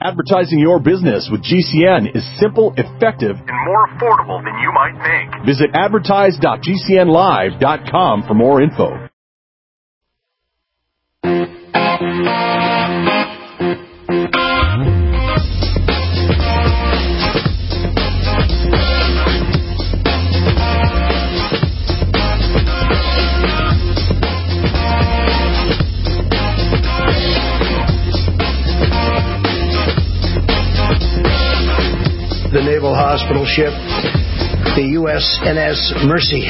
Advertising your business with GCN is simple, effective, and more affordable than you might think. Visit advertise.gcnlive.com for more info. The Naval Hospital ship, the USNS Mercy.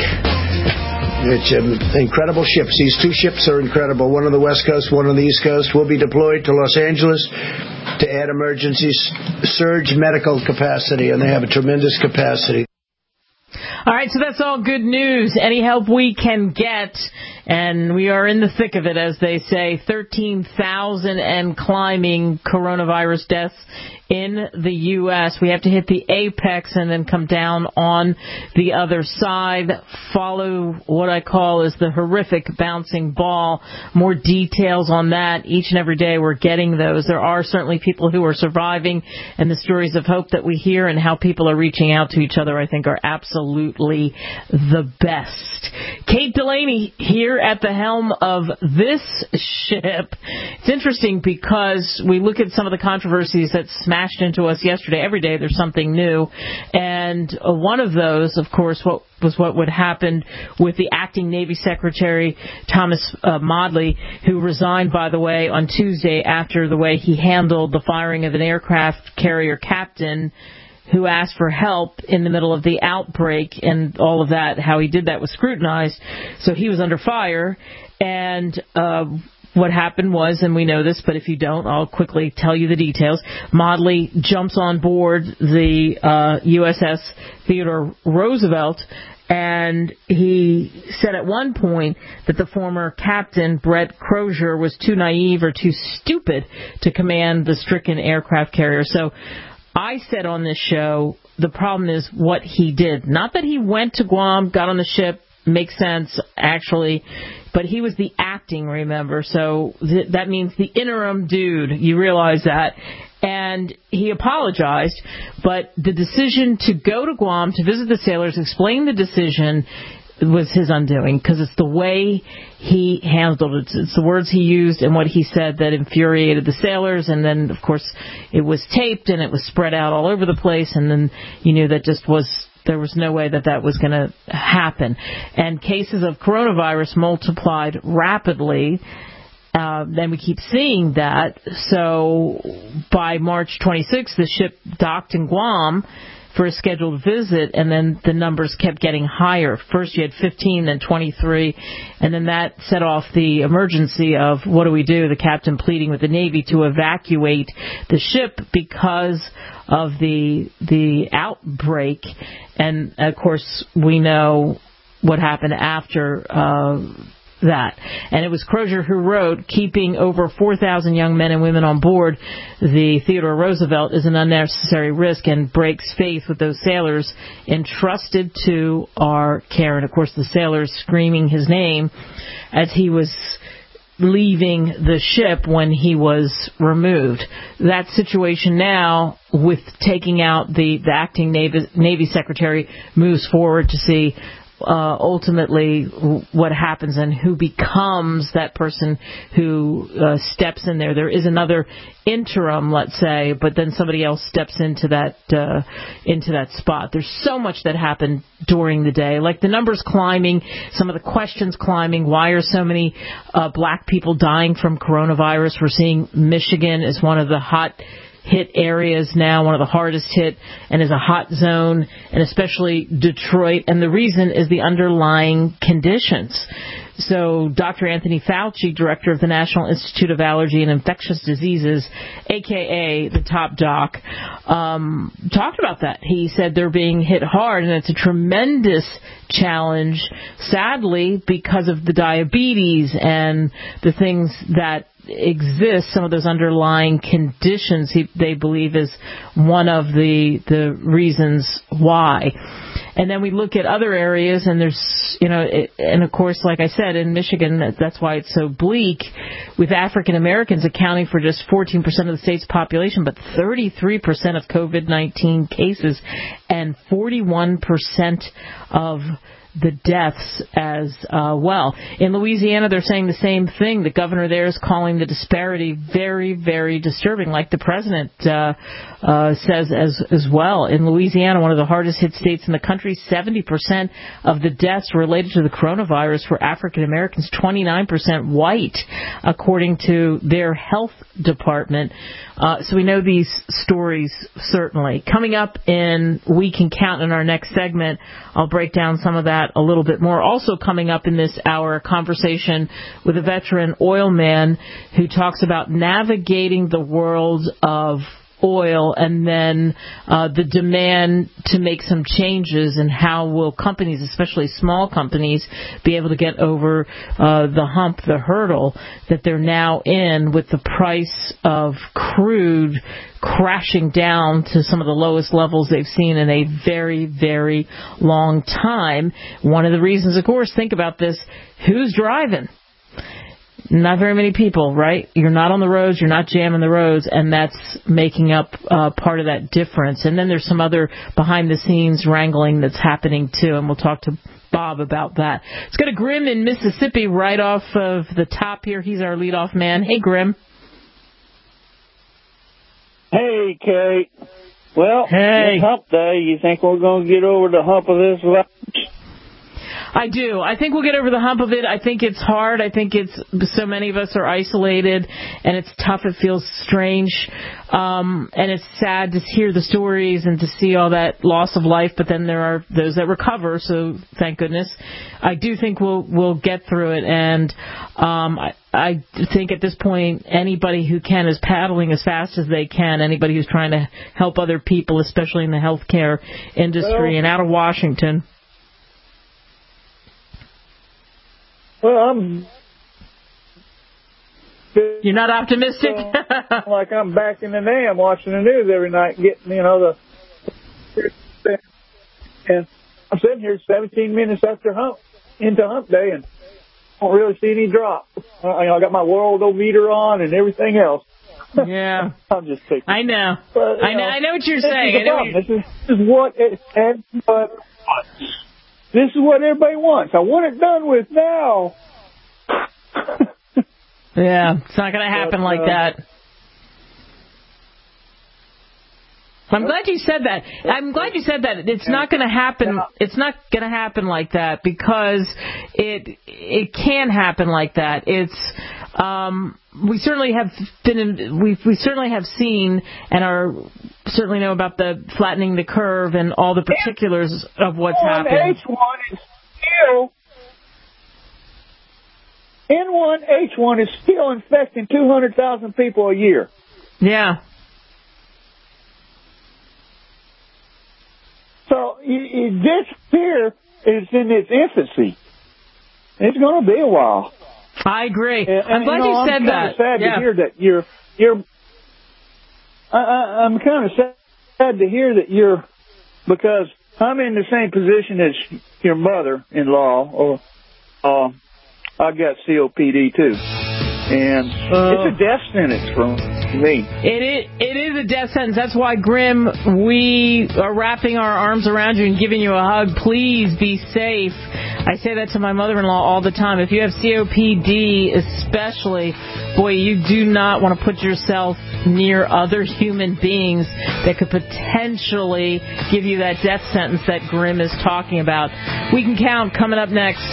It's an incredible ship. These two ships are incredible. One on the West Coast, one on the East Coast. Will be deployed to Los Angeles to add emergency surge medical capacity, and they have a tremendous capacity. All right, so that's all good news. Any help we can get, and we are in the thick of it, as they say. 13,000 and climbing coronavirus deaths in the U.S. We have to hit the apex and then come down on the other side. Follow what I call is the horrific bouncing ball. More details on that. Each and every day we're getting those. There are certainly people who are surviving, and the stories of hope that we hear and how people are reaching out to each other, I think, are absolutely the best. Kate Delaney here at the helm of this ship. It's interesting because we look at some of the controversies that smashed into us yesterday. Every day there's something new. And one of those, of course, what would happen with the acting Navy Secretary, Thomas Modly, who resigned, by the way, on Tuesday after the way he handled the firing of an aircraft carrier captain who asked for help in the middle of the outbreak, and all of that, how he did that was scrutinized. So he was under fire, and what happened was, and we know this, but if you don't, I'll quickly tell you the details. Modly jumps on board the USS Theodore Roosevelt, and he said at one point that the former captain, Brett Crozier, was too naive or too stupid to command the stricken aircraft carrier. So I said on this show, the problem is what he did. Not that he went to Guam, got on the ship, makes sense, actually, but he was the acting, remember, so that means the interim dude. You realize that. And he apologized, but the decision to go to Guam to visit the sailors, explain the decision, was his undoing, because it's the way he handled it. It's the words he used and what he said that infuriated the sailors, and then, of course, it was taped and it was spread out all over the place, and then you knew that there was no way that was going to happen. And cases of coronavirus multiplied rapidly. Then we keep seeing that. So by March 26th, the ship docked in Guam for a scheduled visit, and then the numbers kept getting higher. First you had 15, then 23, and then that set off the emergency of what do we do? The captain pleading with the Navy to evacuate the ship because of the outbreak. And, of course, we know what happened after that. And it was Crozier who wrote, keeping over 4,000 young men and women on board the Theodore Roosevelt is an unnecessary risk and breaks faith with those sailors entrusted to our care. And, of course, the sailors screaming his name as he was leaving the ship when he was removed. That situation now, with taking out the acting Navy Secretary, moves forward to see ultimately what happens and who becomes that person who steps in there. There is another interim, let's say, but then somebody else steps into that spot. There's so much that happened during the day, like the numbers climbing, some of the questions climbing. Why are so many black people dying from coronavirus? We're seeing Michigan is one of the hot hit areas now, one of the hardest hit, and is a hot zone, and especially Detroit. And the reason is the underlying conditions. So Dr. Anthony Fauci, director of the National Institute of Allergy and Infectious Diseases, a.k.a. the top doc, talked about that. He said they're being hit hard, and it's a tremendous challenge, sadly, because of the diabetes and the things that exist. Some of those underlying conditions they believe is one of the reasons why. And then we look at other areas, and there's, and of course, like I said, in Michigan, that's why it's so bleak, with African Americans accounting for just 14% of the state's population, but 33% of COVID-19 cases and 41% of the deaths as well. In Louisiana, they're saying the same thing. The governor there is calling the disparity very, very disturbing, like the president says as well. In Louisiana, one of the hardest hit states in the country, 70% of the deaths related to the coronavirus were African Americans, 29% white, according to their health department. So we know these stories, certainly. Coming up in We Can Count in our next segment, I'll break down some of that a little bit more. Also coming up in this hour, a conversation with a veteran oil man who talks about navigating the world of oil and then the demand to make some changes, and how will companies, especially small companies, be able to get over the hump, the hurdle that they're now in with the price of crude crashing down to some of the lowest levels they've seen in a very, very long time. One of the reasons, of course, think about this, who's driving? Not very many people, right? You're not on the roads, you're not jamming the roads, and that's making up part of that difference. And then there's some other behind-the-scenes wrangling that's happening, too, and we'll talk to Bob about that. Let's go to Grim in Mississippi right off of the top here. He's our leadoff man. Hey, Grim. Hey, Kate. Well, hey. It's hump day. You think we're going to get over the hump of this virus? I do. I think we'll get over the hump of it. I think it's hard. I think so many of us are isolated, and it's tough. It feels strange, and it's sad to hear the stories and to see all that loss of life. But then there are those that recover, so thank goodness. I do think we'll get through it, and I think at this point anybody who can is paddling as fast as they can. Anybody who's trying to help other people, especially in the healthcare industry, and out of Washington. Well, You're not optimistic? Like I'm back in the day. I'm watching the news every night, getting, and I'm sitting here 17 minutes after into hump day, and I don't really see any drop. I got my worldometer on and everything else. Yeah. I'm just thinking. I know. But, I know what you're saying. This is what everybody wants. This is what everybody wants. I want it done with now. Yeah, it's not going to happen like that. I'm glad you said that. It's not going to happen. It's not going to happen like that, because it can happen like that. It's we certainly have we certainly have seen and certainly know about the flattening the curve and all the particulars of what's happened. N1H1 is still infecting 200,000 people a year. Yeah. So this fear is in its infancy. It's going to be a while. I agree. I'm glad you said that. I'm sad to hear that you're. I'm kind of sad to hear that you're, because I'm in the same position as your mother-in-law, or I got COPD too, and it's a death sentence for me. It is a death sentence. That's why, Grim, we are wrapping our arms around you and giving you a hug. Please be safe. I say that to my mother-in-law all the time. If you have COPD, especially, boy, you do not want to put yourself near other human beings that could potentially give you that death sentence that Grim is talking about. We Can Count coming up next.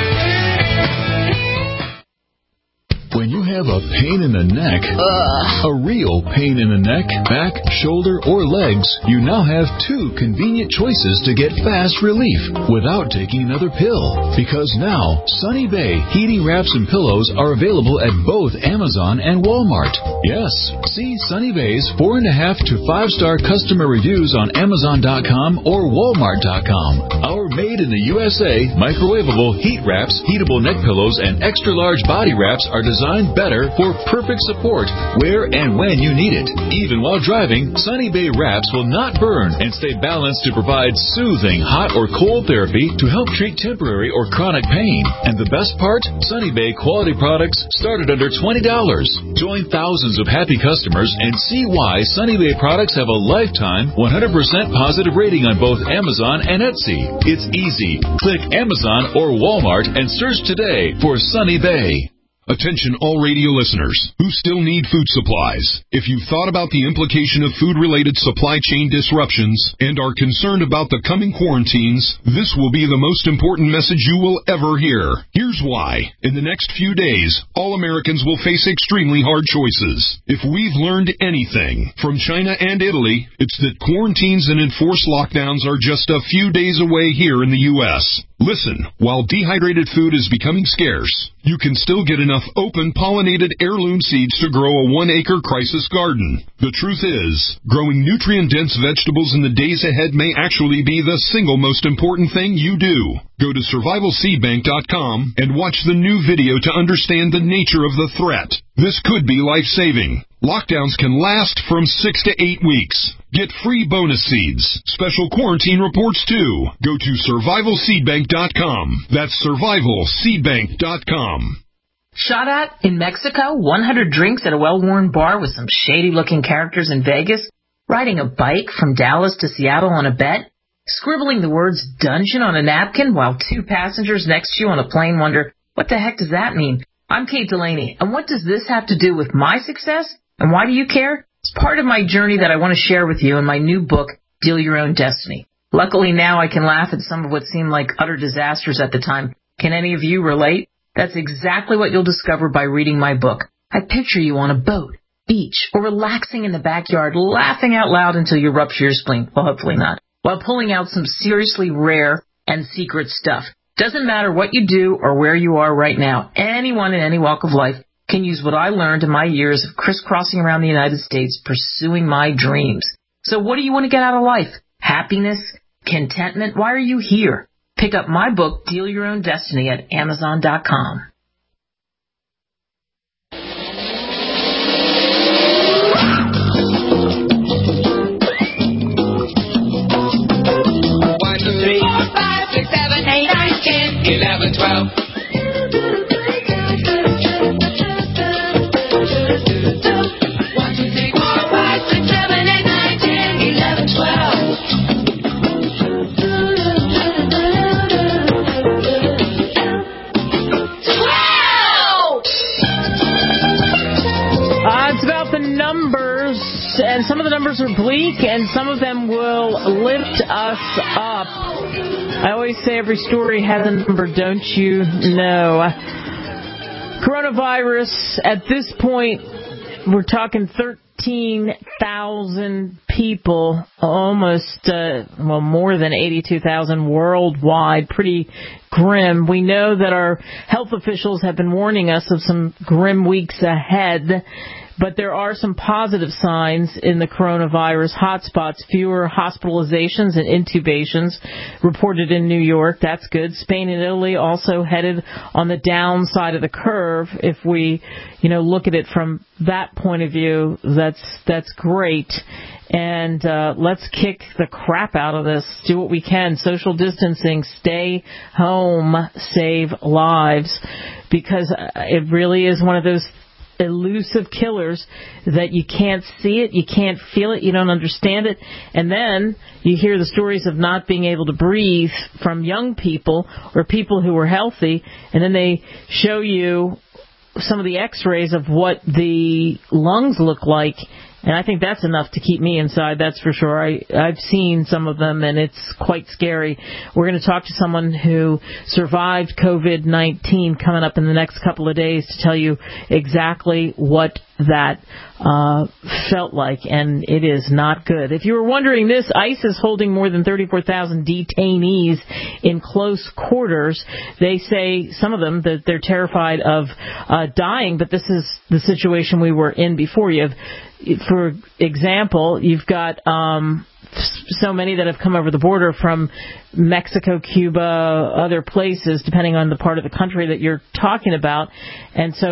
When you have a pain in the neck, a real pain in the neck, back, shoulder, or legs, you now have two convenient choices to get fast relief without taking another pill. Because now, Sunny Bay heating wraps and pillows are available at both Amazon and Walmart. Yes, see Sunny Bay's 4.5 to 5-star customer reviews on Amazon.com or Walmart.com. Our made in the USA microwavable heat wraps, heatable neck pillows, and extra large body wraps are designed designed better for perfect support where and when you need it. Even while driving, Sunny Bay wraps will not burn and stay balanced to provide soothing hot or cold therapy to help treat temporary or chronic pain. And the best part? Sunny Bay quality products start at under $20. Join thousands of happy customers and see why Sunny Bay products have a lifetime 100% positive rating on both Amazon and Etsy. It's easy. Click Amazon or Walmart and search today for Sunny Bay. Attention all radio listeners who still need food supplies. If you've thought about the implication of food-related supply chain disruptions and are concerned about the coming quarantines, this will be the most important message you will ever hear. Here's why. In the next few days, all Americans will face extremely hard choices. If we've learned anything from China and Italy, it's that quarantines and enforced lockdowns are just a few days away here in the U.S. Listen, while dehydrated food is becoming scarce, you can still get enough open pollinated heirloom seeds to grow a 1-acre crisis garden. The truth is, growing nutrient-dense vegetables in the days ahead may actually be the single most important thing you do. Go to survivalseedbank.com and watch the new video to understand the nature of the threat. This could be life-saving. Lockdowns can last from 6 to 8 weeks. Get free bonus seeds, special quarantine reports too. Go to survivalseedbank.com. That's survivalseedbank.com. Shot at in Mexico, 100 drinks at a well-worn bar with some shady-looking characters in Vegas, riding a bike from Dallas to Seattle on a bet, scribbling the words dungeon on a napkin while 2 passengers next to you on a plane wonder, what the heck does that mean? I'm Kate Delaney, and what does this have to do with my success? And why do you care? It's part of my journey that I want to share with you in my new book, Deal Your Own Destiny. Luckily now I can laugh at some of what seemed like utter disasters at the time. Can any of you relate? That's exactly what you'll discover by reading my book. I picture you on a boat, beach, or relaxing in the backyard, laughing out loud until you rupture your spleen. Well, hopefully not. While pulling out some seriously rare and secret stuff. Doesn't matter what you do or where you are right now. Anyone in any walk of life can use what I learned in my years of crisscrossing around the United States pursuing my dreams. So what do you want to get out of life? Happiness? Contentment? Why are you here? Pick up my book, Deal Your Own Destiny, at Amazon.com. One, two, three, 4, 5, 6, 7, 8, 9, 10, 11, 12. 1, 2, 3, 4, 5, 6, 7, 8, 9, 10, 11, 12. It's about the numbers, and some of the numbers are bleak, and some of them will lift us up. I always say every story has a number, don't you know? Coronavirus, at this point, we're talking 13,000 people, almost, more than 82,000 worldwide. Pretty grim. We know that our health officials have been warning us of some grim weeks ahead. But there are some positive signs in the coronavirus hotspots. Fewer hospitalizations and intubations reported in New York. That's good. Spain and Italy also headed on the downside of the curve. If we, look at it from that point of view, that's great. And let's kick the crap out of this. Do what we can. Social distancing. Stay home. Save lives. Because it really is one of those elusive killers that you can't see it, you can't feel it, you don't understand it, and then you hear the stories of not being able to breathe from young people or people who are healthy, and then they show you some of the x-rays of what the lungs look like, and I think that's enough to keep me inside, that's for sure. I've seen some of them, and it's quite scary. We're going to talk to someone who survived COVID-19 coming up in the next couple of days to tell you exactly what that felt like, and it is not good. If you were wondering this, ICE is holding more than 34,000 detainees in close quarters. They say, some of them, that they're terrified of dying, but this is the situation we were in before. You have, for example, you've got so many that have come over the border from Mexico, Cuba, other places, depending on the part of the country that you're talking about. And so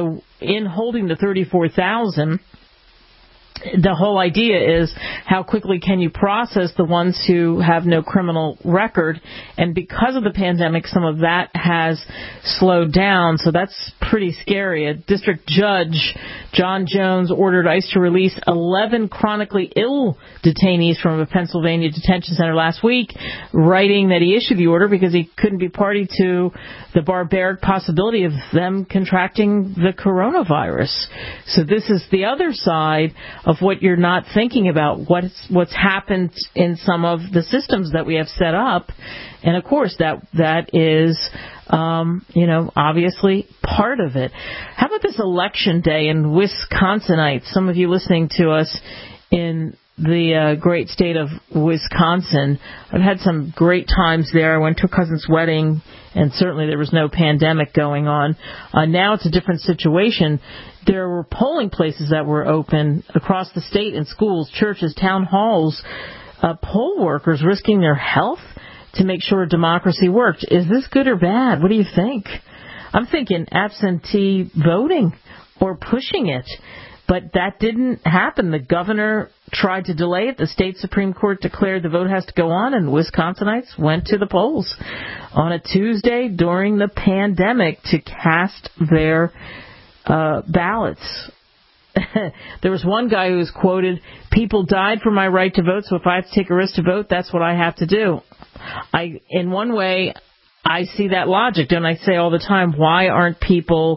in holding the 34,000, the whole idea is how quickly can you process the ones who have no criminal record, and because of the pandemic, some of that has slowed down, so that's pretty scary. A district judge, John Jones, ordered ICE to release 11 chronically ill detainees from a Pennsylvania detention center last week, writing that he issued the order because he couldn't be party to the barbaric possibility of them contracting the coronavirus. So this is the other side of what you're not thinking about, what's happened in some of the systems that we have set up. And of course, that is, obviously part of it. How about this election day in Wisconsinites? Some of you listening to us in the great state of Wisconsin. I've had some great times there. I went to a cousin's wedding, and certainly there was no pandemic going on. Now it's a different situation. There were polling places that were open across the state in schools, churches, town halls, poll workers risking their health to make sure democracy worked. Is this good or bad? What do you think? I'm thinking absentee voting or pushing it. But that didn't happen. The governor tried to delay it. The state Supreme Court declared the vote has to go on, and Wisconsinites went to the polls on a Tuesday during the pandemic to cast their ballots. There was one guy who was quoted, "People died for my right to vote, so if I have to take a risk to vote, that's what I have to do." In one way, I see that logic. Don't I say all the time, why aren't people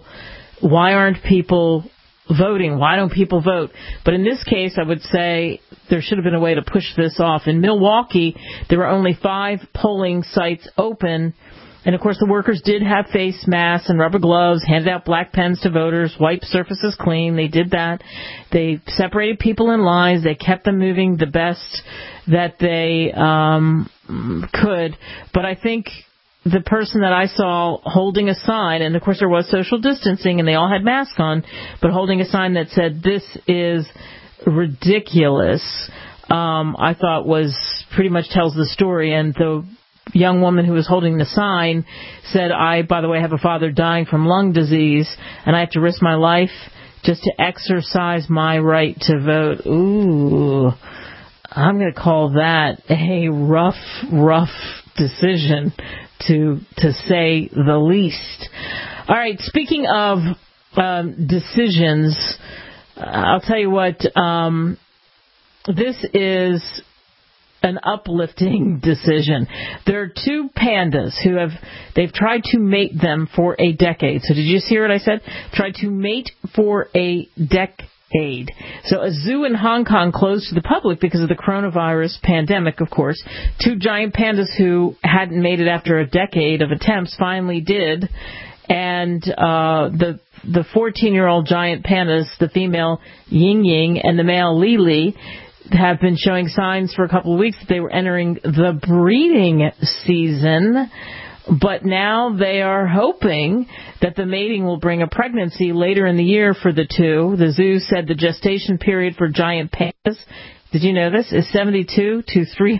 voting? Why don't people vote? But in this case, I would say there should have been a way to push this off. In Milwaukee, there were only 5 polling sites open. And, of course, the workers did have face masks and rubber gloves, handed out black pens to voters, wiped surfaces clean. They did that. They separated people in lines. They kept them moving the best that they could. But I think the person that I saw holding a sign, and of course there was social distancing and they all had masks on, but holding a sign that said, "This is ridiculous," I thought was pretty much tells the story. And the young woman who was holding the sign said, "I, by the way, have a father dying from lung disease, and I have to risk my life just to exercise my right to vote." Ooh, I'm going to call that a rough decision, to say the least. All right, speaking of decisions, I'll tell you what, this is an uplifting decision. There are 2 pandas they've tried to mate them for a decade. So did you just hear what I said? Tried to mate for a decade. So a zoo in Hong Kong closed to the public because of the coronavirus pandemic, of course. 2 giant pandas who hadn't made it after a decade of attempts finally did. And the 14-year-old giant pandas, the female Ying Ying and the male Li Li, have been showing signs for a couple of weeks that they were entering the breeding season. But now they are hoping that the mating will bring a pregnancy later in the year for the 2. The zoo said the gestation period for giant pandas, did you know this, is 72 to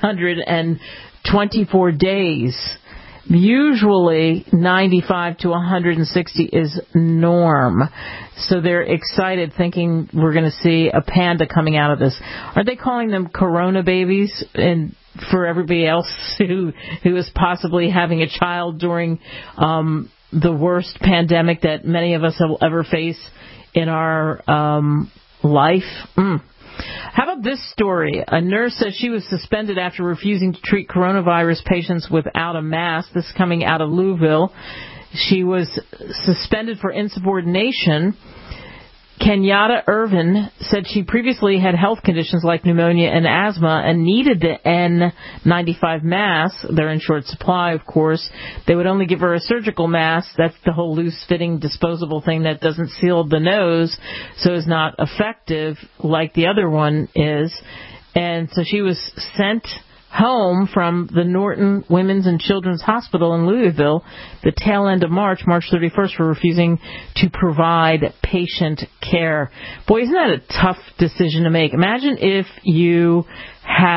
324 days. Usually 95 to 160 is norm. So they're excited, thinking we're going to see a panda coming out of this. Are they calling them corona babies? And for everybody else who is possibly having a child during the worst pandemic that many of us will ever face in our life. How about this story? A nurse says she was suspended after refusing to treat coronavirus patients without a mask. This is coming out of Louisville. She was suspended for insubordination. Kenyatta Irvin said she previously had health conditions like pneumonia and asthma and needed the N95 mask. They're in short supply, of course. They would only give her a surgical mask. That's the whole loose-fitting disposable thing that doesn't seal the nose, so is not effective like the other one is. And so she was sent home from the Norton Women's and Children's Hospital in Louisville the tail end of March 31st, for refusing to provide patient care. Boy, isn't that a tough decision to make? Imagine if you had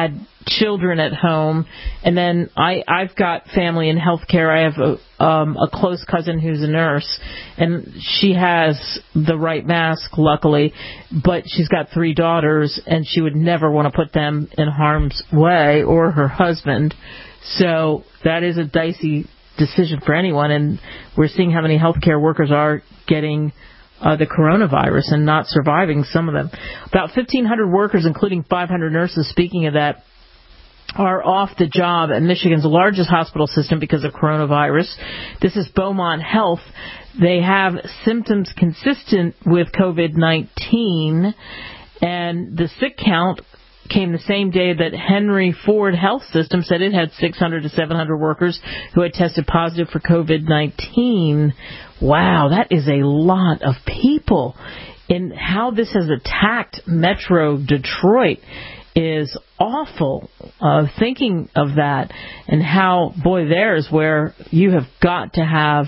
children at home, and then I've got family in healthcare. I have a close cousin who's a nurse, and she has the right mask, luckily, but she's got 3 daughters, and she would never want to put them in harm's way, or her husband. So that is a dicey decision for anyone, and we're seeing how many healthcare workers are getting the coronavirus and not surviving, some of them. About 1,500 workers, including 500 nurses, speaking of that, are off the job at Michigan's largest hospital system because of coronavirus. This is Beaumont Health. They have symptoms consistent with COVID-19, and the sick count came the same day that Henry Ford Health System said it had 600 to 700 workers who had tested positive for COVID-19. Wow, that is a lot of people. And how this has attacked Metro Detroit is awful. Thinking of that, and how, boy, there's where you have got to have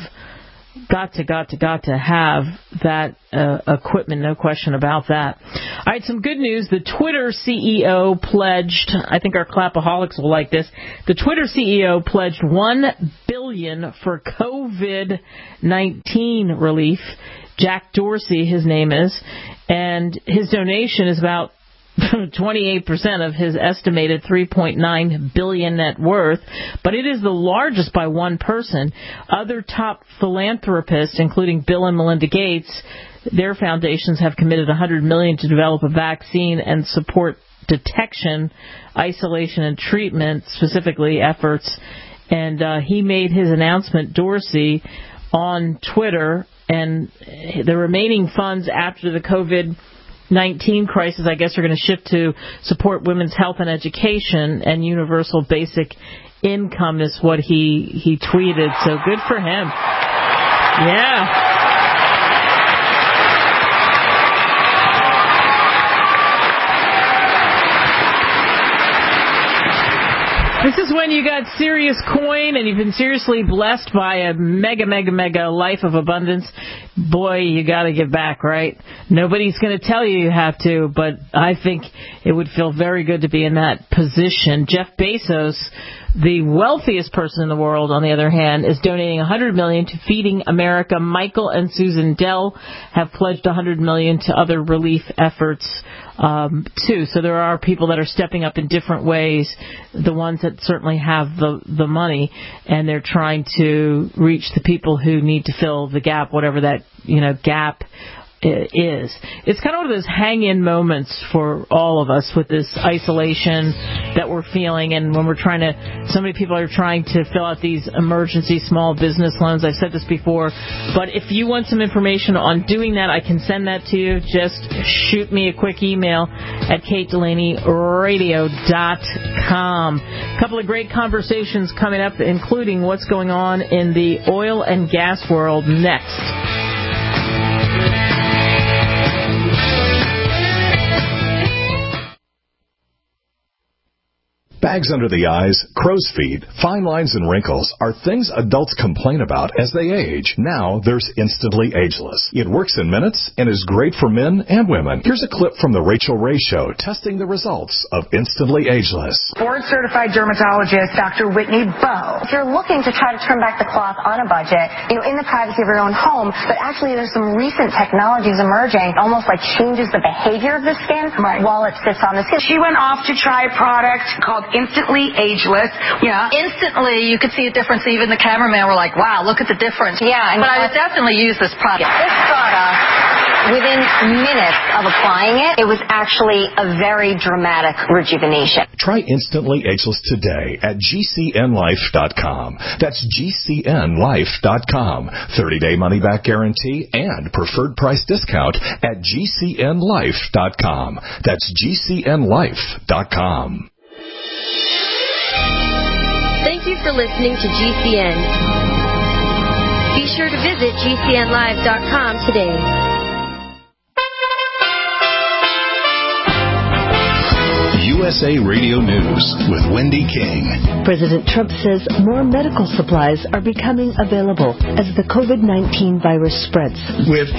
that equipment, no question about that. All right, some good news. The Twitter CEO pledged, I think our clapaholics will like this, the Twitter CEO pledged $1 billion for COVID-19 relief. Jack Dorsey, his name is, and his donation is about 28% of his estimated $3.9 billion net worth, but it is the largest by one person. Other top philanthropists, including Bill and Melinda Gates, their foundations have committed $100 million to develop a vaccine and support detection, isolation, and treatment, specifically efforts. And he made his announcement, Dorsey, on Twitter, and the remaining funds after the COVID-19 crisis, I guess, are going to shift to support women's health and education, and universal basic income is what he tweeted. So good for him. Yeah. This is when you got serious coin and you've been seriously blessed by a mega life of abundance. Boy, you got to give back, right? Nobody's going to tell you have to, but I think it would feel very good to be in that position. Jeff Bezos, the wealthiest person in the world, on the other hand, is donating $100 million to Feeding America. Michael and Susan Dell have pledged $100 million to other relief efforts too. So there are people that are stepping up in different ways, the ones that certainly have the money, and they're trying to reach the people who need to fill the gap, whatever that gap is. It's kind of one of those hang-in moments for all of us with this isolation that we're feeling, and when so many people are trying to fill out these emergency small business loans. I've said this before, but if you want some information on doing that, I can send that to you. Just shoot me a quick email at KateDelaneyRadio.com. A couple of great conversations coming up, including what's going on in the oil and gas world next. Bags under the eyes, crow's feet, fine lines, and wrinkles are things adults complain about as they age. Now there's Instantly Ageless. It works in minutes and is great for men and women. Here's a clip from The Rachel Ray Show testing the results of Instantly Ageless. Board-certified dermatologist Dr. Whitney Bowe. If you're looking to try to turn back the clock on a budget, in the privacy of your own home, but actually there's some recent technologies emerging, almost like changes the behavior of the skin while it sits on the skin. She went off to try a product called Instantly Ageless. Yeah. Instantly, you could see a difference. Even the cameraman were like, wow, look at the difference. Yeah. But I would definitely use this product. This product, within minutes of applying it, it was actually a very dramatic rejuvenation. Try Instantly Ageless today at GCNlife.com. That's GCNlife.com. 30-day money-back guarantee and preferred price discount at GCNlife.com. That's GCNlife.com. Thank you for listening to GCN. Be sure to visit GCNlive.com today. USA Radio News with Wendy King. President Trump says more medical supplies are becoming available as the COVID-19 virus spreads. We have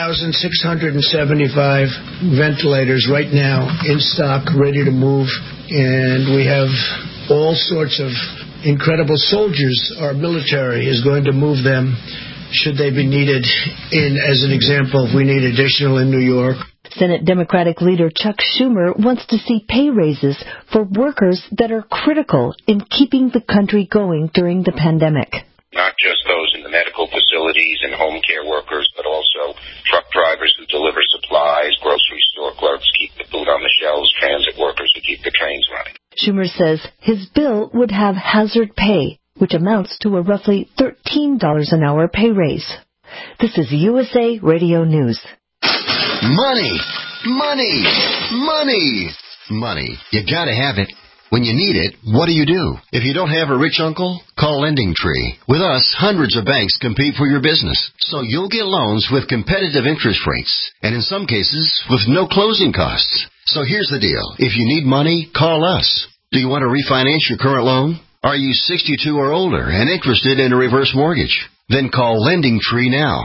8,675 ventilators right now in stock, ready to move, and we have all sorts of incredible soldiers. Our military is going to move them should they be needed. As an example, if we need additional in New York. Senate Democratic leader Chuck Schumer wants to see pay raises for workers that are critical in keeping the country going during the pandemic. Not just those in the medical facilities and home care workers, but also truck drivers who deliver supplies, grocery store clerks keep the food on the shelves, transit workers who keep the trains running. Schumer says his bill would have hazard pay, which amounts to a roughly $13 an hour pay raise. This is USA Radio News. Money, money, money, money. You gotta have it. When you need it, what do? If you don't have a rich uncle, call Lending Tree. With us, hundreds of banks compete for your business, so you'll get loans with competitive interest rates, and in some cases, with no closing costs. So here's the deal. If you need money, call us. Do you want to refinance your current loan? Are you 62 or older and interested in a reverse mortgage? Then call Lending Tree now.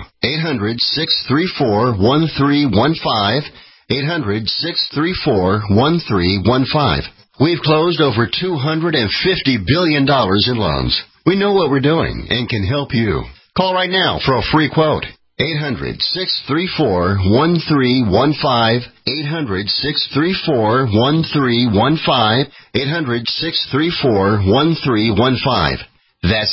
800-634-1315. 800-634-1315. We've closed over $250 billion in loans. We know what we're doing and can help you. Call right now for a free quote. 800-634-1315. 800-634-1315. 800-634-1315. That's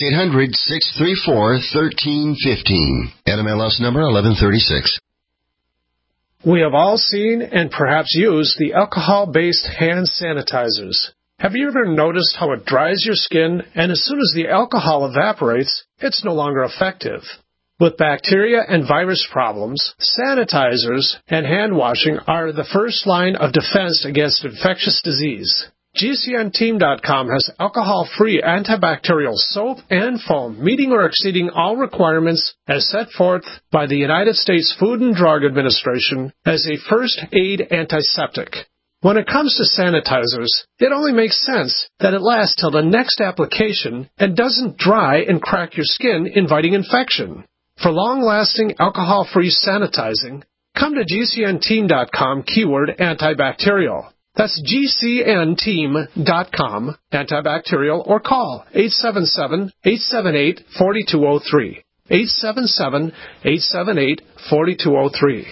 800-634-1315. NMLS number 1136. We have all seen and perhaps used the alcohol-based hand sanitizers. Have you ever noticed how it dries your skin, and as soon as the alcohol evaporates, it's no longer effective? With bacteria and virus problems, sanitizers and hand washing are the first line of defense against infectious disease. GCNteam.com has alcohol-free antibacterial soap and foam, meeting or exceeding all requirements as set forth by the United States Food and Drug Administration as a first-aid antiseptic. When it comes to sanitizers, it only makes sense that it lasts till the next application and doesn't dry and crack your skin, inviting infection. For long-lasting alcohol-free sanitizing, come to GCNteam.com keyword antibacterial. That's GCNteam.com, antibacterial, or call 877-878-4203. 877-878-4203.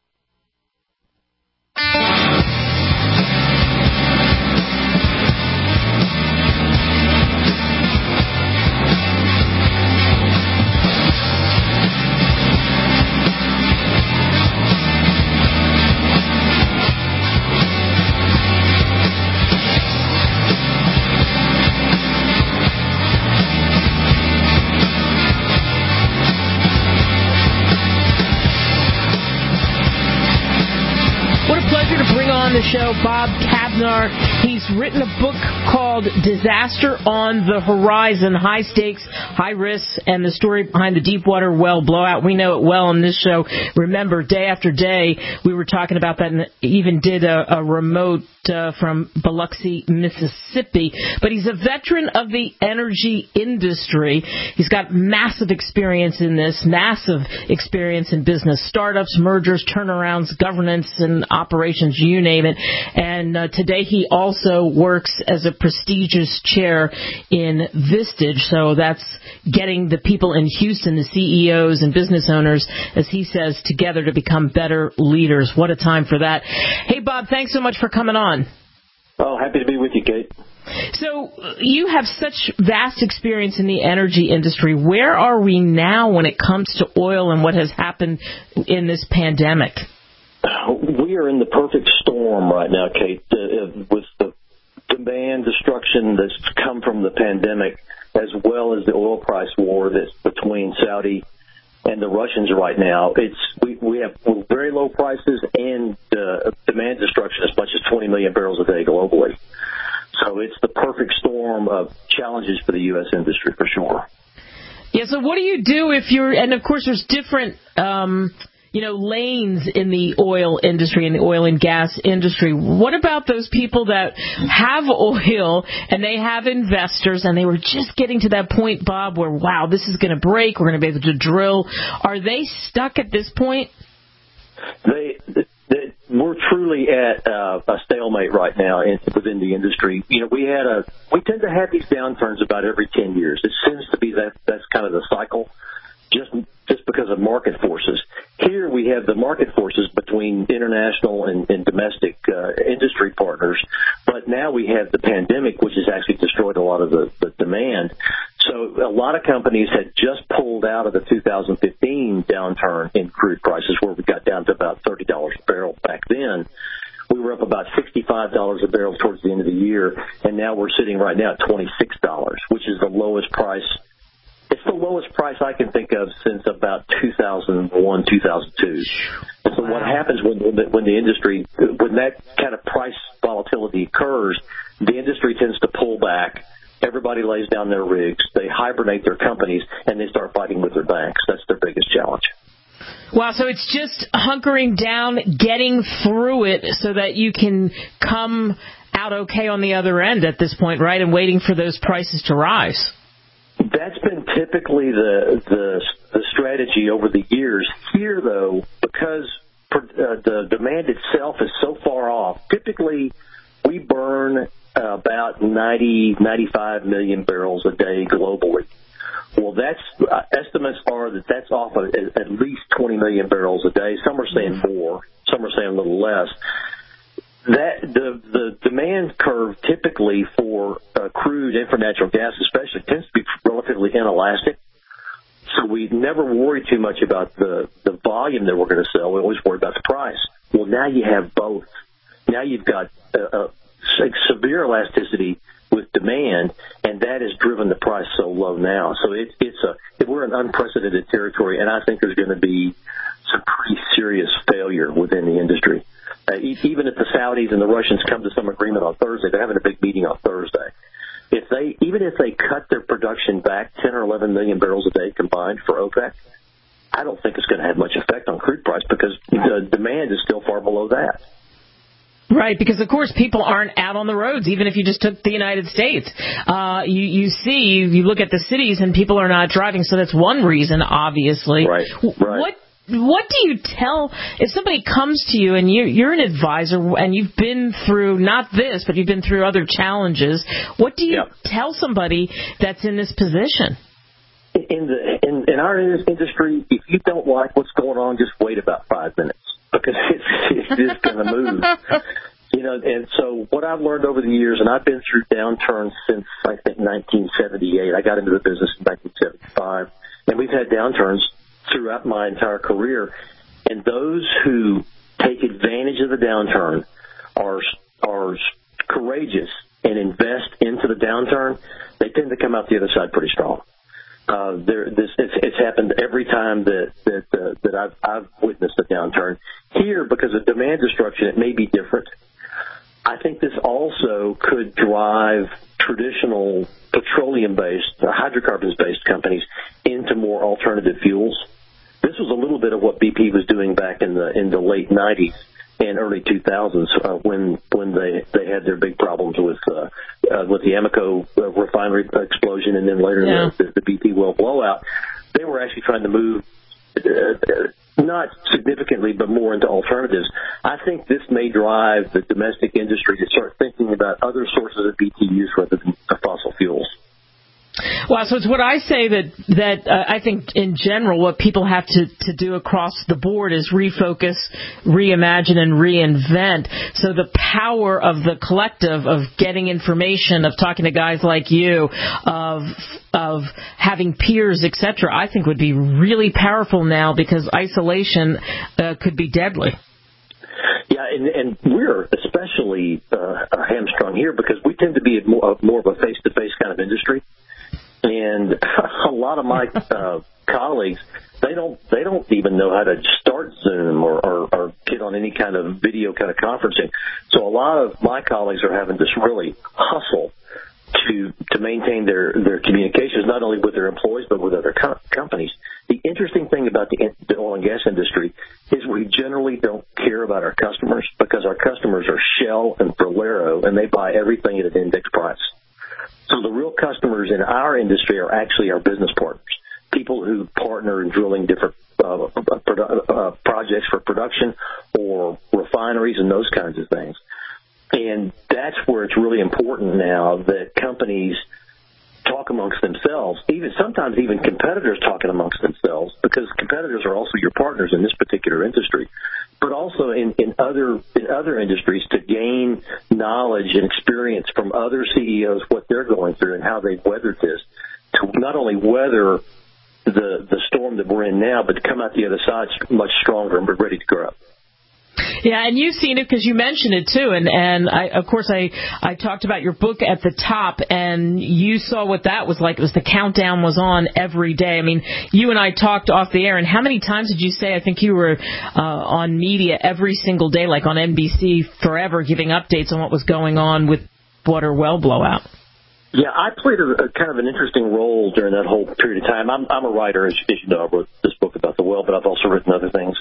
The show, Bob Kavnar. He's written a book called Disaster on the Horizon, High Stakes, High Risks, and the story behind the Deepwater well blowout. We know it well on this show. Remember, day after day, we were talking about that and even did a remote from Biloxi, Mississippi. But he's a veteran of the energy industry. He's got massive experience in this, massive experience in business, startups, mergers, turnarounds, governance, and operations, you name it. And today he also works as a prestigious chair in Vistage. So that's getting the people in Houston, the CEOs and business owners, as he says, together to become better leaders. What a time for that. Hey, Bob, thanks so much for coming on. Oh, happy to be with you, Kate. So you have such vast experience in the energy industry. Where are we now when it comes to oil and what has happened in this pandemic? We are in the perfect storm right now, Kate, with the demand destruction that's come from the pandemic, as well as the oil price war that's between Saudi and the Russians right now. We have very low prices and demand destruction as much as 20 million barrels a day globally. So it's the perfect storm of challenges for the U.S. industry for sure. Yeah, so what do you do if you're, and of course there's different lanes in the oil industry, in the oil and gas industry. What about those people that have oil and they have investors and they were just getting to that point, Bob, where, wow, this is going to break, we're going to be able to drill. Are they stuck at this point? We're truly at a stalemate right now within the industry. We tend to have these downturns about every 10 years. It seems to be that's kind of the cycle, just because of market forces. Here we have the market forces between international and domestic industry partners, but now we have the pandemic, which has actually destroyed a lot of the demand. So a lot of companies had just pulled out of the 2015 downturn in crude prices, where we got down to about $30 a barrel back then. We were up about $65 a barrel towards the end of the year, and now we're sitting right now at $26, which is the lowest price. It's the lowest price I can think of since about 2001, 2002. And so what happens when the industry, when that kind of price volatility occurs, the industry tends to pull back. Everybody lays down their rigs, they hibernate their companies, and they start fighting with their banks. That's their biggest challenge. Wow, so it's just hunkering down, getting through it so that you can come out okay on the other end at this point, right, and waiting for those prices to rise. That's been typically the strategy over the years. Here, though, because the demand itself is so far off, typically we burn about 95 million barrels a day globally. Well, estimates are that's off of at least 20 million barrels a day. Some are saying more, some are saying a little less. The demand curve typically for crude and for natural gas especially tends to be relatively inelastic. So we never worry too much about the volume that we're going to sell. We always worry about the price. Well, now you have both. Now you've got severe elasticity with demand, and that has driven the price so low now. So we're in unprecedented territory, and I think there's going to be some pretty serious failure within the industry. Even if the Saudis and the Russians come to some agreement on Thursday, they're having a big meeting on Thursday. Even if they cut their production back 10 or 11 million barrels a day combined for OPEC, I don't think it's going to have much effect on crude price because the demand is still far below that. Right, because, of course, people aren't out on the roads, even if you just took the United States. You look at the cities and people are not driving, so that's one reason, obviously. Right. What do you tell if somebody comes to you and you're an advisor and you've been through not this, but you've been through other challenges? What do you tell somebody that's in this position? In our industry, if you don't like what's going on, just wait about 5 minutes because it's just going to move. And so what I've learned over the years, and I've been through downturns since I think 1978. I got into the business in 1975, and we've had downturns throughout my entire career, and those who take advantage of the downturn are courageous and invest into the downturn, they tend to come out the other side pretty strong. It's happened every time that I've witnessed a downturn. Here, because of demand destruction, it may be different. I think this also could drive traditional petroleum-based, hydrocarbons-based companies into more alternative fuels. This was a little bit of what BP was doing back in the late 90s and early 2000s when they had their big problems with the Amoco refinery explosion and then later the BP well blowout. They were actually trying to move not significantly but more into alternatives. I think this may drive the domestic industry to start thinking about other sources of BTUs rather than fossil fuels. Well, so it's what I say that I think in general what people have to do across the board is refocus, reimagine, and reinvent. So the power of the collective, of getting information, of talking to guys like you, of having peers, etc., I think would be really powerful now because isolation could be deadly. Yeah, and we're especially hamstrung here because we tend to be more of a face-to-face kind of industry. And a lot of my colleagues, they don't even know how to start Zoom or get on any kind of video kind of conferencing. So a lot of my colleagues are having to really hustle to maintain their communications, not only with their employees but with other companies. The interesting thing about the oil and gas industry we generally don't care about our customers because our customers are Shell and Valero, and they buy everything at an index price. So the real customers in our industry are actually our business partners, people who partner in drilling different projects for production or refineries and those kinds of things. And that's where it's really important now that companies talk amongst themselves, sometimes even competitors talking amongst themselves, because competitors are also your partners in this particular industry, but also in other industries to gain knowledge and experience from other CEOs, what they're going through and how they've weathered this, to not only weather the storm that we're in now, but to come out the other side much stronger and ready to grow. Yeah, and you've seen it because you mentioned it too, and I talked about your book at the top, and you saw what that was like. It was the countdown was on every day. I mean, you and I talked off the air, and how many times did you say, I think you were on media every single day, like on NBC forever, giving updates on what was going on with water well blowout? Yeah, I played a kind of an interesting role during that whole period of time. I'm a writer, as you know. I wrote this book about the well, but I've also written other things.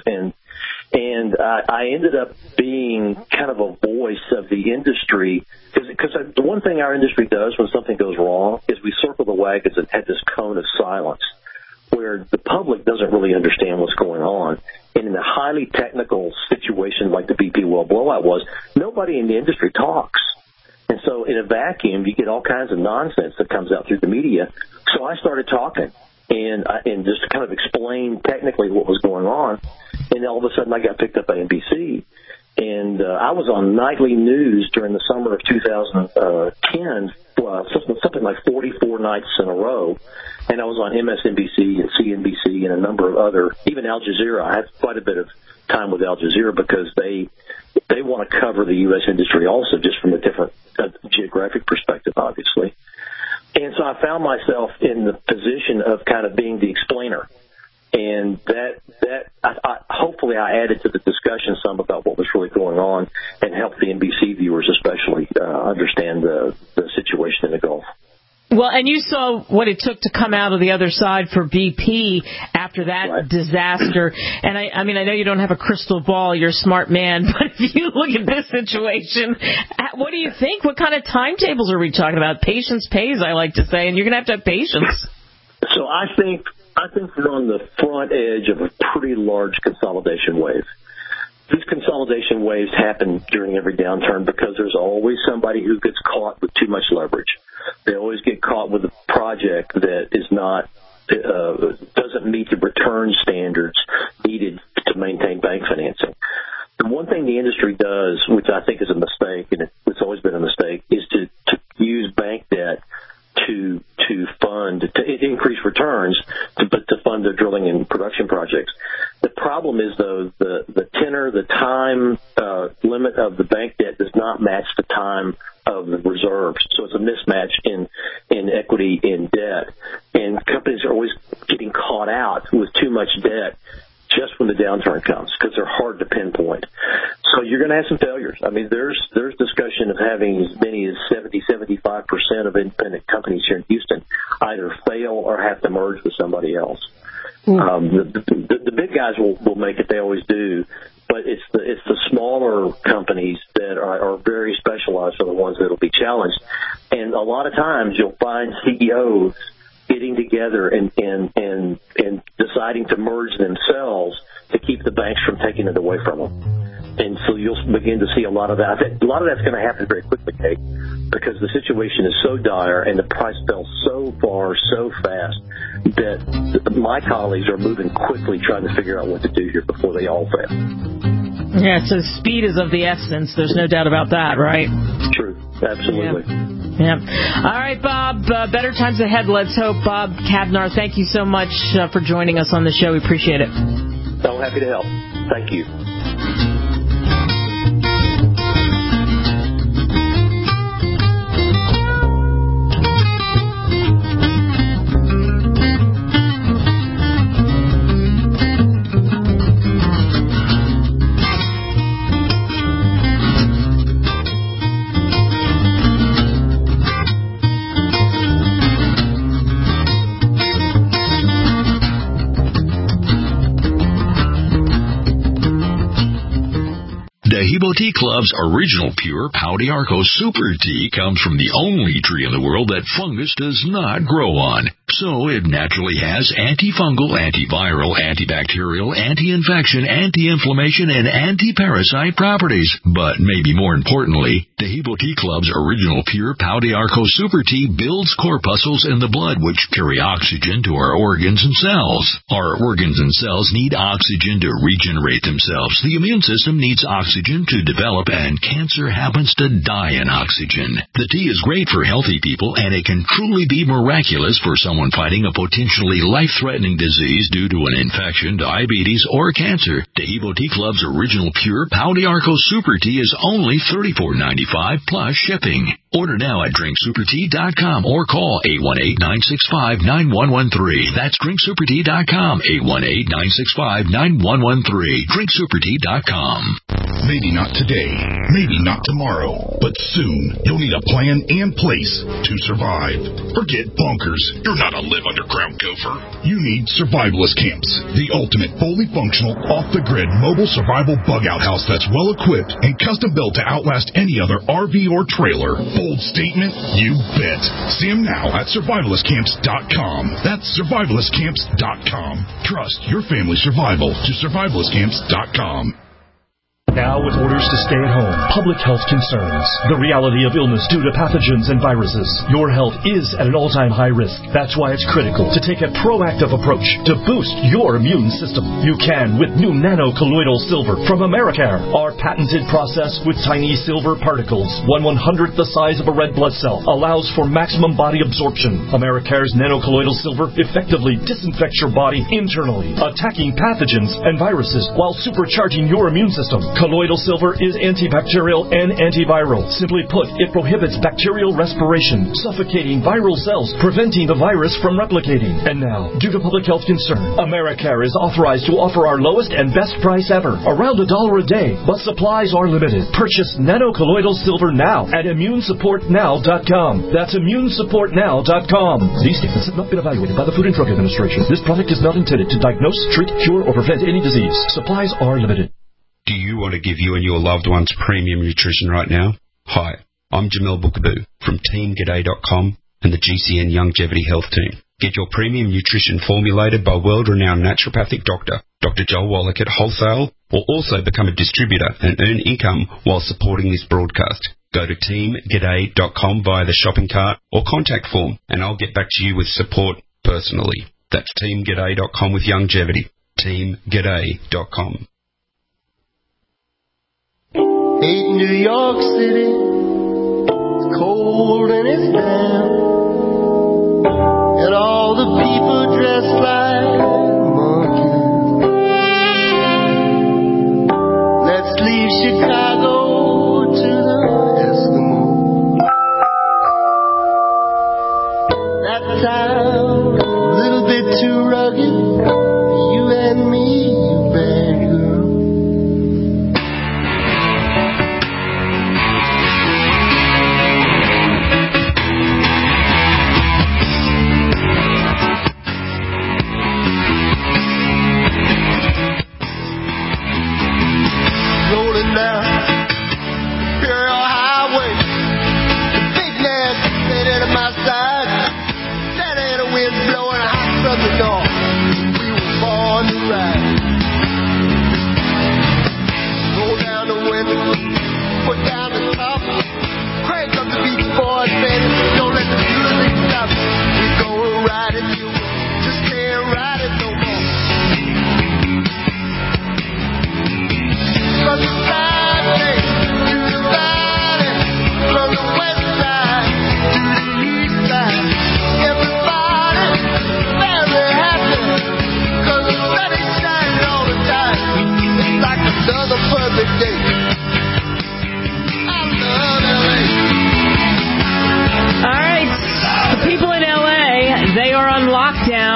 And I ended up being kind of a voice of the industry because the one thing our industry does when something goes wrong is we circle the wagons and have this cone of silence where the public doesn't really understand what's going on. And in a highly technical situation like the BP well blowout was, nobody in the industry talks. And so in a vacuum, you get all kinds of nonsense that comes out through the media. So I started talking and just kind of explained technically what was going on. And all of a sudden I got picked up by NBC. And I was on nightly news during the summer of 2010, something like 44 nights in a row. And I was on MSNBC and CNBC and a number of other, even Al Jazeera. I had quite a bit of time with Al Jazeera because they want to cover the U.S. industry also, just from a different geographic perspective, obviously. And so I found myself in the position of kind of being the explainer. And hopefully I added to the discussion some about what was really going on and helped the NBC viewers especially understand the situation in the Gulf. Well, and you saw what it took to come out of the other side for BP after that disaster. And I mean, I know you don't have a crystal ball, you're a smart man, but if you look at this situation, what do you think? What kind of timetables are we talking about? Patience pays, I like to say, and you're going to have patience. So I think we're on the front edge of a pretty large consolidation wave. These consolidation waves happen during every downturn because there's always somebody who gets caught with too much leverage. They always get caught with a project that is not doesn't meet the return standards needed to maintain bank financing. The one thing the industry does, which I think is a mistake, and it's always been a mistake, is to use bank debt to increase returns, but to fund their drilling and production projects. The problem is, though, the tenor, the time limit of the bank debt does not match the time of the reserves. So it's a mismatch in equity and debt. And companies are always getting caught out with too much debt just when the downturn comes because they're hard to pinpoint. So you're going to have some failures. I mean, there's discussion of having as many as 75% of independent companies here in Houston either fail or have to merge with somebody else. The big guys will make it. They always do. But it's the smaller companies that are very specialized are the ones that will be challenged. And a lot of times you'll find CEOs getting together and deciding to merge themselves to keep the banks from taking it away from them. And so you'll begin to see a lot of that. I think a lot of that's going to happen very quickly, Kate, because the situation is so dire and the price fell so far, so fast that my colleagues are moving quickly trying to figure out what to do here before they all fail. Yeah, so speed is of the essence. There's no doubt about that, right? True. Absolutely. Yeah. All right, Bob, better times ahead, let's hope. Bob Cabnar, thank you so much for joining us on the show. We appreciate it. So happy to help. Thank you. Tea Club's original pure Pau d'Arco Super Tea comes from the only tree in the world that fungus does not grow on. So it naturally has antifungal, antiviral, antibacterial, anti-infection, anti-inflammation, and anti-parasite properties. But maybe more importantly, Taheebo Tea Club's original pure Pau d'Arco Super Tea builds corpuscles in the blood which carry oxygen to our organs and cells. Our organs and cells need oxygen to regenerate themselves. The immune system needs oxygen to develop, and cancer happens to die in oxygen. The tea is great for healthy people, and it can truly be miraculous for someone fighting a potentially life-threatening disease due to an infection, diabetes, or cancer. Taheebo Tea Club's original pure Pau d'Arco Super Tea is only $34.95 plus shipping. Order now at drinksupertea.com or call 818-965-9113. That's drinksupertea.com, 818-965-9113. drinksupertea.com. Maybe not today, maybe not tomorrow, but soon you'll need a plan and place to survive. Forget bunkers. You're not a live underground gopher. You need survivalist camps, the ultimate fully functional, off-the-grid mobile survival bug-out house that's well-equipped and custom-built to outlast any other RV or trailer. Bold statement? You bet. See them now at survivalistcamps.com. That's survivalistcamps.com. Trust your family's survival to survivalistcamps.com. Now with orders to stay at home, public health concerns, the reality of illness due to pathogens and viruses. Your health is at an all-time high risk. That's why it's critical to take a proactive approach to boost your immune system. You can with new nano-colloidal silver from Americare. Our patented process with tiny silver particles, 1/100th the size of a red blood cell, allows for maximum body absorption. Americare's nano-colloidal silver effectively disinfects your body internally, attacking pathogens and viruses while supercharging your immune system. Colloidal silver is antibacterial and antiviral. Simply put, it prohibits bacterial respiration, suffocating viral cells, preventing the virus from replicating. And now, due to public health concern, Americare is authorized to offer our lowest and best price ever, around $1 a day, but supplies are limited. Purchase nano-colloidal silver now at immunesupportnow.com. That's immunesupportnow.com. These statements have not been evaluated by the Food and Drug Administration. This product is not intended to diagnose, treat, cure, or prevent any disease. Supplies are limited. Do you want to give you and your loved ones premium nutrition right now? Hi, I'm Jamel Bookaboo from TeamGaday.com and the GCN Longevity Health Team. Get your premium nutrition formulated by world-renowned naturopathic doctor, Dr. Joel Wallach at Wholesale, or also become a distributor and earn income while supporting this broadcast. Go to TeamGaday.com via the shopping cart or contact form, and I'll get back to you with support personally. That's TeamGaday.com with longevity. TeamGaday.com. Hate New York City, it's cold and it's damp, and all the people dressed like monkeys. Let's leave Chicago to the Eskimos. That town, a little bit too rugged for you and me, you bad girl.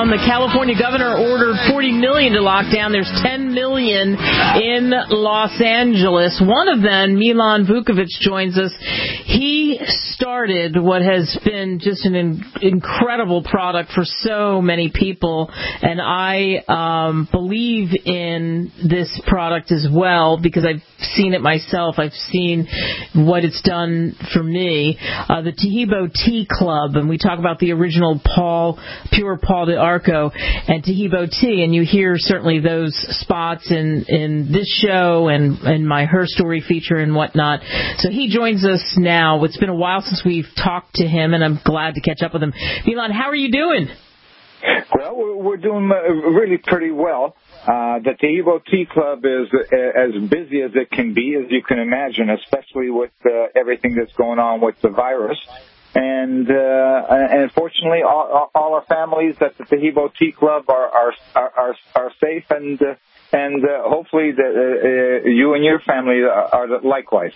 lockdown. The California governor ordered $40 million to lock down. There's $10 million in Los Angeles. One of them, Milan Vukovic, joins us. He started what has been just an incredible product for so many people, and I believe in this product as well because I've seen it myself. I've seen what it's done for me. The Taheebo Tea Club, and we talk about the original Pure Paul DeArco and Taheebo Tea, and you hear certainly those spots in this show and my Her Story feature and whatnot. So he joins us now. It's been a while since we've talked to him, and I'm glad to catch up with him. Milan, how are you doing? Well, we're doing really pretty well. The Taheebo Tea Club is as busy as it can be, as you can imagine, especially with everything that's going on with the virus. And fortunately, all our families at the Taheebo Tea Club are safe, and hopefully you and your family are likewise.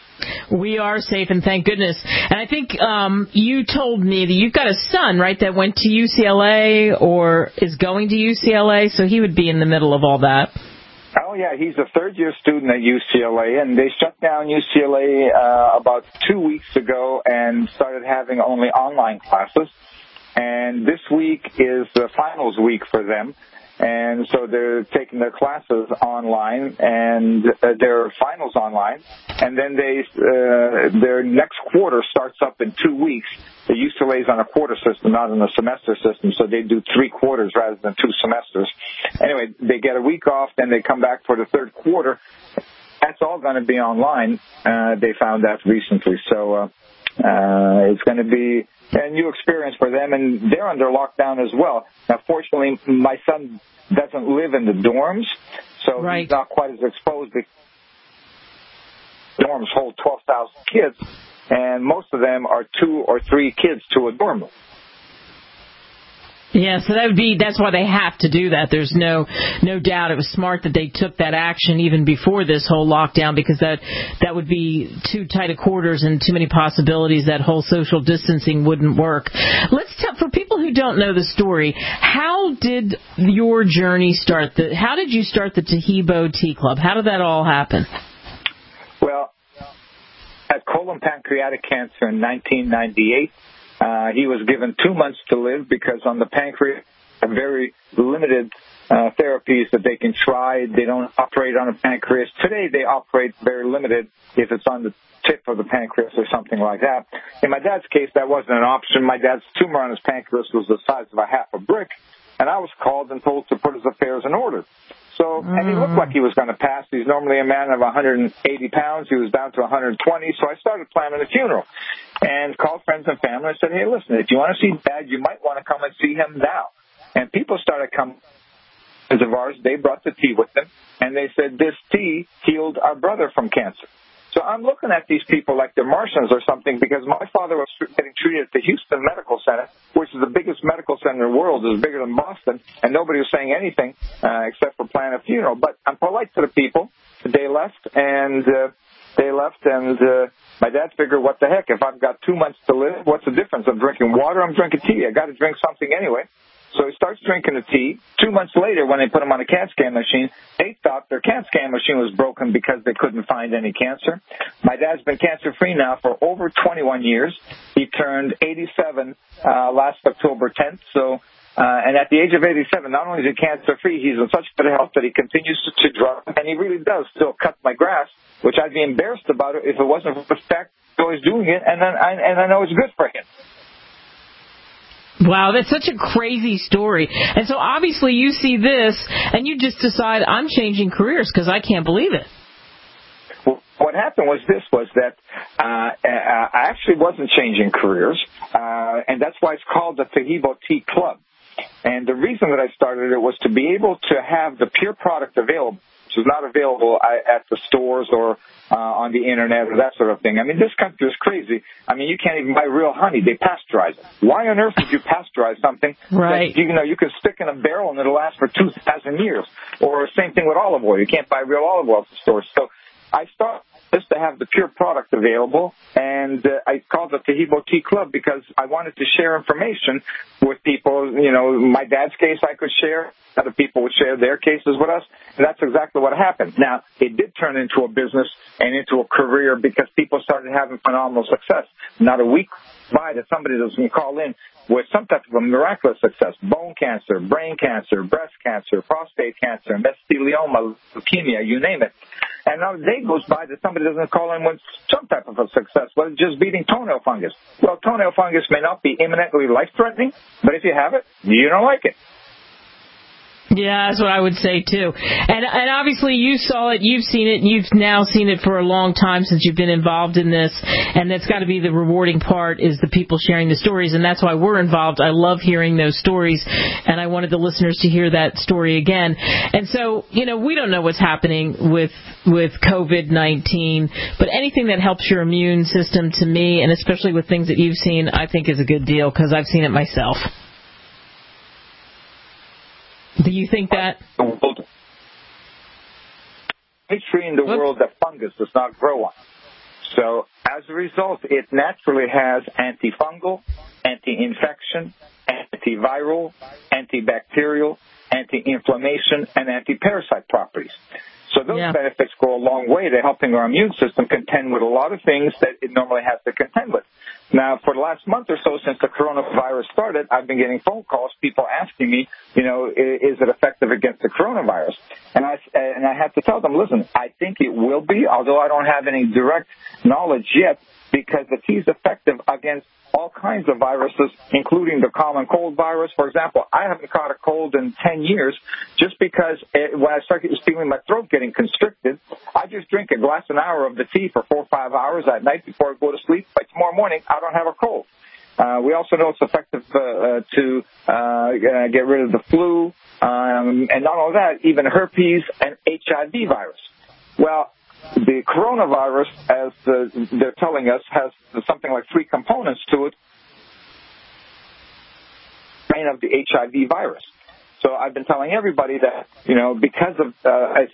We are safe, and thank goodness. And I think you told me that you've got a son, right, that went to UCLA or is going to UCLA, so he would be in the middle of all that. Oh, yeah, he's a third-year student at UCLA, and they shut down UCLA about 2 weeks ago and started having only online classes. And this week is the finals week for them. And so they're taking their classes online and their finals online. And then their next quarter starts up in 2 weeks. The UCLA's on a quarter system, not on a semester system, so they do 3 quarters rather than 2 semesters. Anyway, they get a week off, then they come back for the third quarter. That's all going to be online. They found that recently. So it's going to be a new experience for them, and they're under lockdown as well. Now, fortunately, my son doesn't live in the dorms, so he's not quite as exposed. The dorms hold 12,000 kids, and most of them are 2 or 3 kids to a dorm room. Yeah, so that's why they have to do that. There's no doubt it was smart that they took that action even before this whole lockdown, because that would be too tight of quarters and too many possibilities. That whole social distancing wouldn't work. Let's tell, for people who don't know the story, how did your journey start? How did you start the Taheebo Tea Club? How did that all happen? Well, at colon pancreatic cancer in 1998, he was given 2 months to live because on the pancreas, very limited therapies that they can try. They don't operate on a pancreas. Today, they operate very limited if it's on the tip of the pancreas or something like that. In my dad's case, that wasn't an option. My dad's tumor on his pancreas was the size of a half a brick, and I was called and told to put his affairs in order. So, and he looked like he was going to pass. He's normally a man of 180 pounds. He was down to 120, so I started planning a funeral and called friends and family and said, hey, listen, if you want to see Dad, you might want to come and see him now. And people started coming. Friends of ours, they brought the tea with them, and they said this tea healed our brother from cancer. So I'm looking at these people like they're Martians or something, because my father was getting treated at the Houston Medical Center, which is the biggest medical center in the world. It's bigger than Boston, and nobody was saying anything except for planning a funeral. But I'm polite to the people. They left, and my dad figured, what the heck, if I've got 2 months to live, what's the difference? I'm drinking water, I'm drinking tea. I got to drink something anyway. So he starts drinking the tea. 2 months later, when they put him on a CAT scan machine, they thought their CAT scan machine was broken because they couldn't find any cancer. My dad's been cancer-free now for over 21 years. He turned 87 last October 10th. So, and at the age of 87, not only is he cancer-free, he's in such good health that he continues to drive, and he really does still cut my grass, which I'd be embarrassed about it if it wasn't for the fact that he's doing it, and I know it's good for him. Wow, that's such a crazy story. And so obviously you see this and you just decide, I'm changing careers because I can't believe it. Well, what happened was that I actually wasn't changing careers, and that's why it's called the Taheebo Tea Club. And the reason that I started it was to be able to have the pure product available, which is not available at the stores or on the internet or that sort of thing. I mean, this country is crazy. I mean, you can't even buy real honey. They pasteurize it. Why on earth would you pasteurize something that, you can stick in a barrel and it'll last for 2,000 years? Or same thing with olive oil. You can't buy real olive oil at the store. So I started just to have the pure product available. And I called the Tahibo Tea Club because I wanted to share information with people. You know, my dad's case I could share. Other people would share their cases with us. And that's exactly what happened. Now, it did turn into a business and into a career because people started having phenomenal success. Not a week by that somebody doesn't call in with some type of a miraculous success. Bone cancer, brain cancer, breast cancer, prostate cancer, mesothelioma, leukemia, you name it. And not a day goes by that somebody doesn't call in with some type of a success, whether it's just beating toenail fungus. Well, toenail fungus may not be imminently life-threatening, but if you have it, you don't like it. Yeah, that's what I would say, too. And obviously you saw it, you've seen it, and you've now seen it for a long time since you've been involved in this, and that's got to be the rewarding part is the people sharing the stories, and that's why we're involved. I love hearing those stories, and I wanted the listeners to hear that story again. And so, you know, we don't know what's happening with COVID-19, but anything that helps your immune system, to me, and especially with things that you've seen, I think is a good deal, because I've seen it myself. Do you think that? Any tree in the world that fungus does not grow on. So as a result, it naturally has antifungal, anti-infection, antiviral, antibacterial, anti-inflammation, and anti-parasite properties. So those benefits go a long way to helping our immune system contend with a lot of things that it normally has to contend with. Now, for the last month or so since the coronavirus started, I've been getting phone calls, people asking me, you know, is it effective against the coronavirus? And I had to tell them, listen, I think it will be, although I don't have any direct knowledge yet, because the tea is effective against all kinds of viruses, including the common cold virus. For example, I haven't caught a cold in 10 years just because when I started feeling my throat getting constricted, I just drink a glass an hour of the tea for 4 or 5 hours at night before I go to sleep. By tomorrow morning, I don't have a cold. We also know it's effective to get rid of the flu, and not only that, even herpes and HIV virus. Well, the coronavirus, as they're telling us, has something like 3 components to it. Of the HIV virus. So I've been telling everybody that, you know, because of its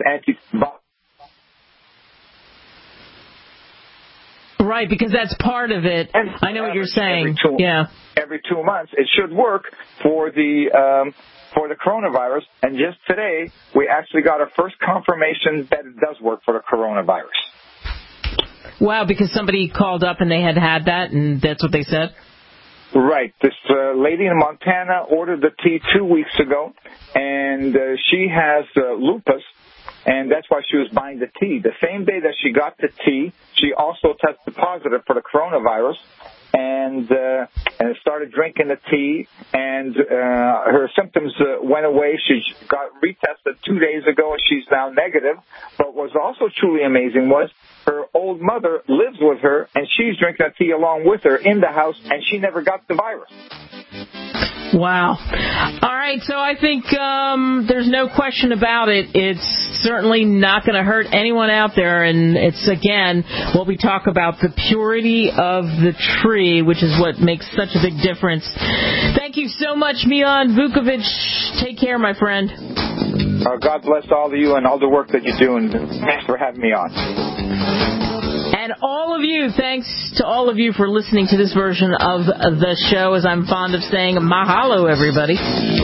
Right, because that's part of it. I know what you're saying. Every 2 months, it should work for the coronavirus. And just today, we actually got our first confirmation that it does work for the coronavirus. Wow, because somebody called up and they had that, and that's what they said? Right. This lady in Montana ordered the tea 2 weeks ago, and she has lupus, and that's why she was buying the tea. The same day that she got the tea, she also tested positive for the coronavirus, and started drinking the tea, and her symptoms went away. She got retested 2 days ago, and she's now negative. But what's also truly amazing was her old mother lives with her, and she's drinking that tea along with her in the house, and she never got the virus. Wow. All right, so I think there's no question about it. It's certainly not going to hurt anyone out there, and it's, again, what we talk about, the purity of the tree, which is what makes such a big difference. Thank you so much, Milan Vukovic. Take care, my friend. God bless all of you and all the work that you do, and thanks for having me on. And all of you, thanks to all of you for listening to this version of the show. As I'm fond of saying, mahalo, everybody.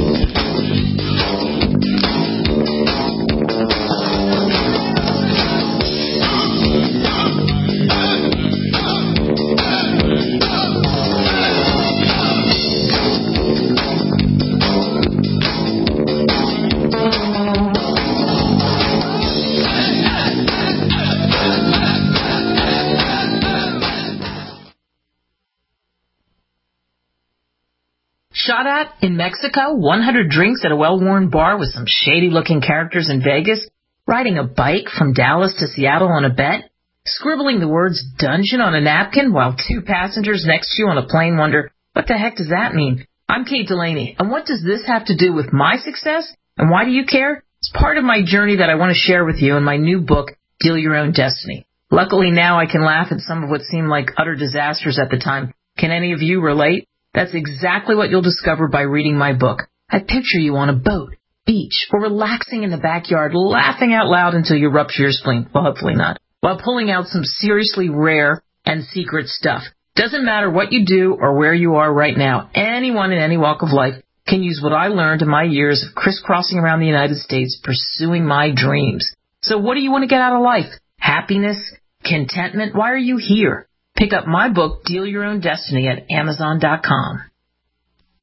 Shot at in Mexico, 100 drinks at a well-worn bar with some shady-looking characters in Vegas, riding a bike from Dallas to Seattle on a bet, scribbling the words dungeon on a napkin while 2 passengers next to you on a plane wonder, what the heck does that mean? I'm Kate Delaney, and what does this have to do with my success? And why do you care? It's part of my journey that I want to share with you in my new book, Deal Your Own Destiny. Luckily now I can laugh at some of what seemed like utter disasters at the time. Can any of you relate? That's exactly what you'll discover by reading my book. I picture you on a boat, beach, or relaxing in the backyard, laughing out loud until you rupture your spleen. Well, hopefully not. while pulling out some seriously rare and secret stuff. Doesn't matter what you do or where you are right now. Anyone in any walk of life can use what I learned in my years of crisscrossing around the United States pursuing my dreams. So what do you want to get out of life? Happiness? Contentment? Why are you here? Pick up my book, Deal Your Own Destiny, at Amazon.com.